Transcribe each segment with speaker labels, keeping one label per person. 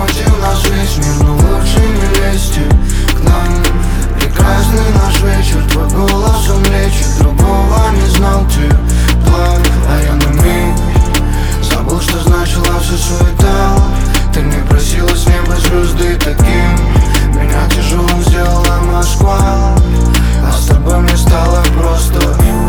Speaker 1: против нас весь мир, но лучше не лезьте к нам. Прекрасный наш вечер, твой голос он лечит, другого не знал ты план. А я на миг забыл, что значила вся суета. Ты не просила с неба звезды таким, меня тяжелым сделала Москва, а с тобой мне стало просто.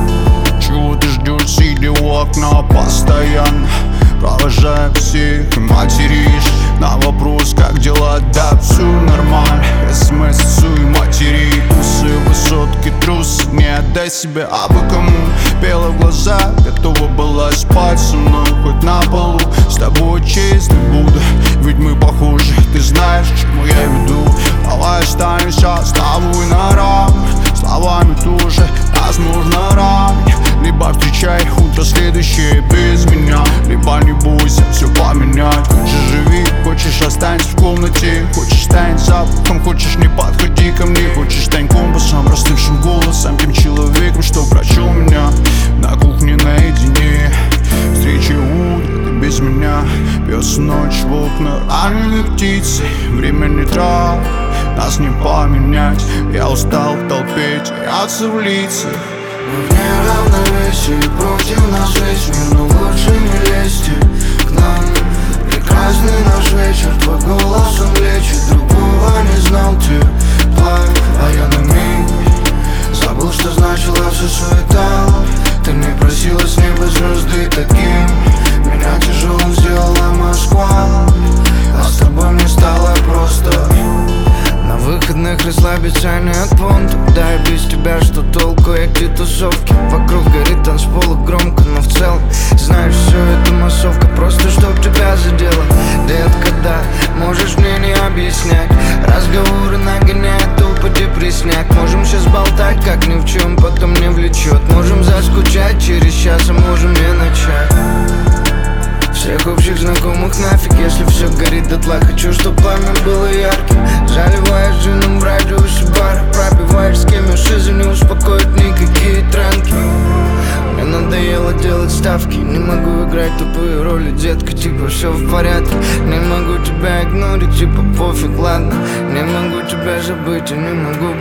Speaker 2: Чего ты ждешь, сидя у окна постоянно, провожая всех и материшь на вопрос, как дела, да все нормально. СМС и матери, усы, высотки, трусы, не отдай себя, а бы кому. Пела в глаза, готова была спать со мной хоть на полу. С тобой честно буду, ведь мы похожи, ты знаешь, к чему я веду. Давай останемся с тобой на равных, словами тоже нас нужно равнять. Либо встречай утро следующее без меня, либо не бойся все поменять. Хочешь живи, хочешь останься в комнате, хочешь стань запахом, хочешь не подходи ко мне, хочешь стань компасом, простывшим голосом, тем человеком, что прочел меня на кухне наедине. Встреча утро, ты без меня, пес ночь в окна, раненые птицы, время не трав, нас не поменять. Я устал в толпе теряться в лицах.
Speaker 1: Мы в неравновесии, против нас весь мир, но лучше не лезьте к нам. Прекрасный наш вечер, твой голос он лечит, другого не знал ты план. А я на миг забыл, что значила вся суета. Ты не просила с неба звезды таким, меня тяжелым сделала Москва, а с тобой мне стало просто. На выходных расслабиться не от понта, да и без тебя что толку, эти тусовки. Вокруг горит танцпол громко, но в целом знаешь, все это массовка, просто чтоб тебя задело. Детка, да, можешь мне не объяснять, разговоры нагоняют тупо депрессняк. Можем сейчас болтать, как ни в чем, потом не влечет. Можем заскучать через час, а можем не начать. Всех общих знакомых нафиг, если все горит дотла. Хочу, чтоб пламя было ярким. Заливаешь джином в радиусе бара, пробиваешь с кем шизы, не успокоит никакие тренки. Мне надоело делать ставки, не могу играть тупые роли, детка, типа все в порядке. Не могу тебя игнорить, типа пофиг, ладно. Не могу тебя забыть, я не могу